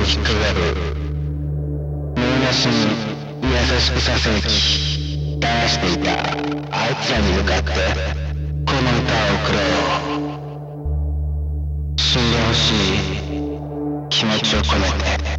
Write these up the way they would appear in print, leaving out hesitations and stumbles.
引っかかるみなしに優しくさせき騙していたあいつらに向かってこの歌を送ろう。死んでほしい気持ちを込めて。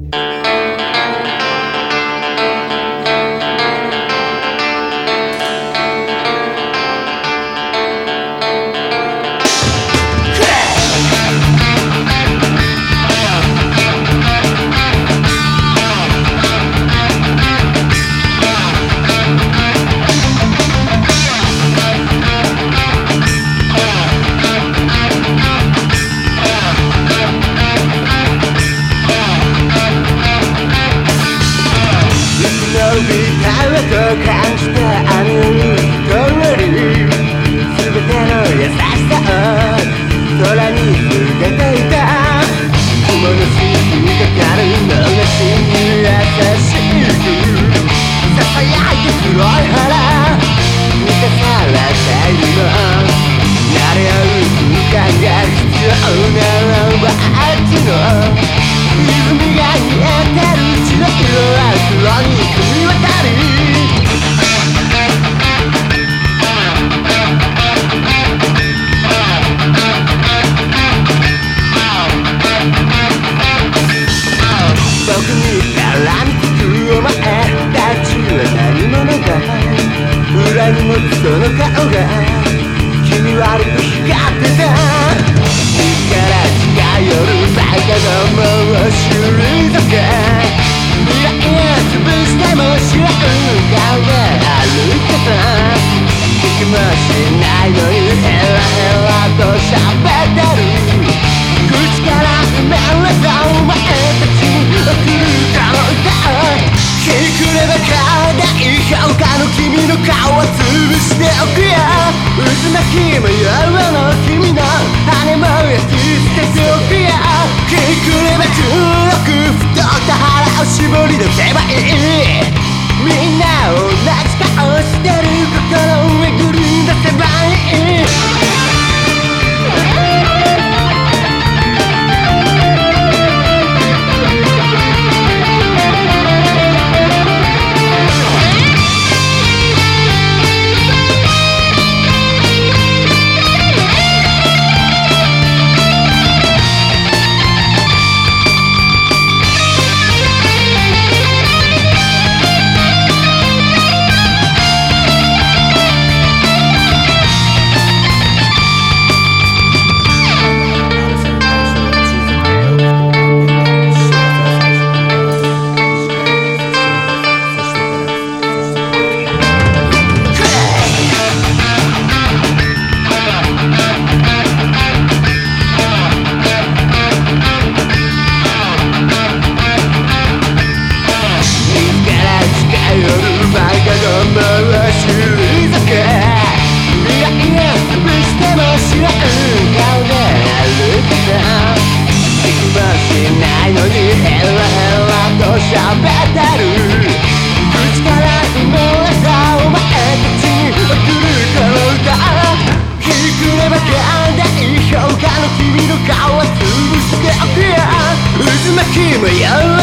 感じたあの通り全ての優しさを空に告げていた。雲の隙にかかる流しに優しくささやいて黒い腹満たされているの。慣れ合う空間が必要ならばあっちの泉が見えてる血の色は黒に澄み渡る。僕に絡みつくお前たちは何者だ。裏に持つその顔が気味悪く光ってた。力近寄るバカどもを退け未来を潰しても知らん顔で歩いてた。聞きもしないのにヘラヘラと喋ってる。口から埋められたお前たちに送るこの歌。ひくれば大評価の君の顔を潰しておくよ。渦巻き模様の君の羽も焼き捨てておくよ。ひくれば16太った腹を絞り出せばいい。みんな同じ顔してる心をえぐり出せばいい。君の顔を潰しておくよ。渦巻き模様